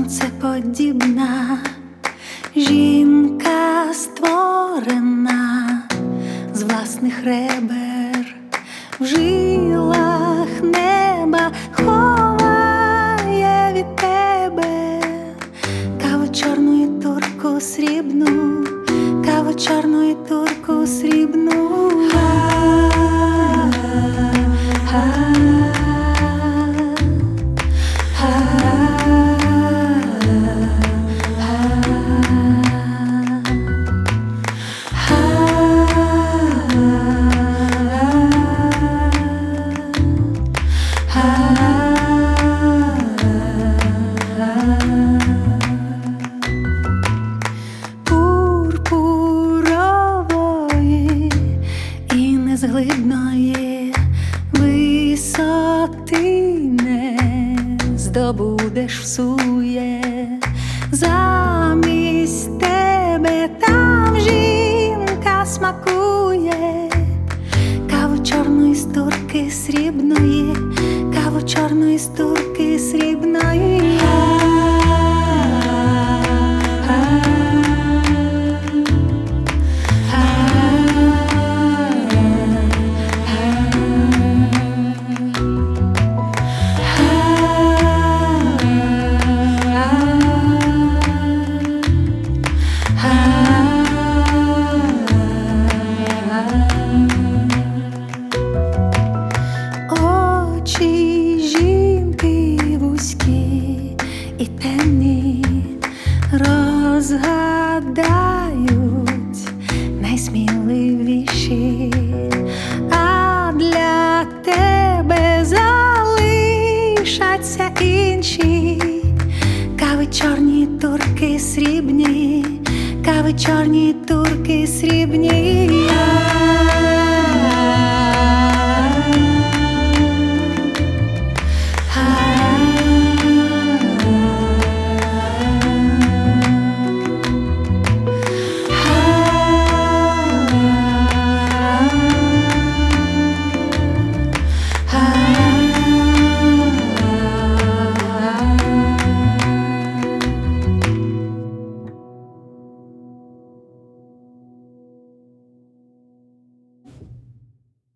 сонцеподібна жінка створена з власних ребер, в жилах неба ховає від тебе каву чорну і турку срібну, каву чорну і турку срібну. Пурпурової і незглибної висоти не здобудеш всує. Замість тебе там жінка смакує каву чорної з турки срібної, каву чорної з турки срібної. Очі жінки вузькі і темні розгадають найсміливіші, а для тебе залишаться інші кави чорні турки срібні, кави чорні турки срібні.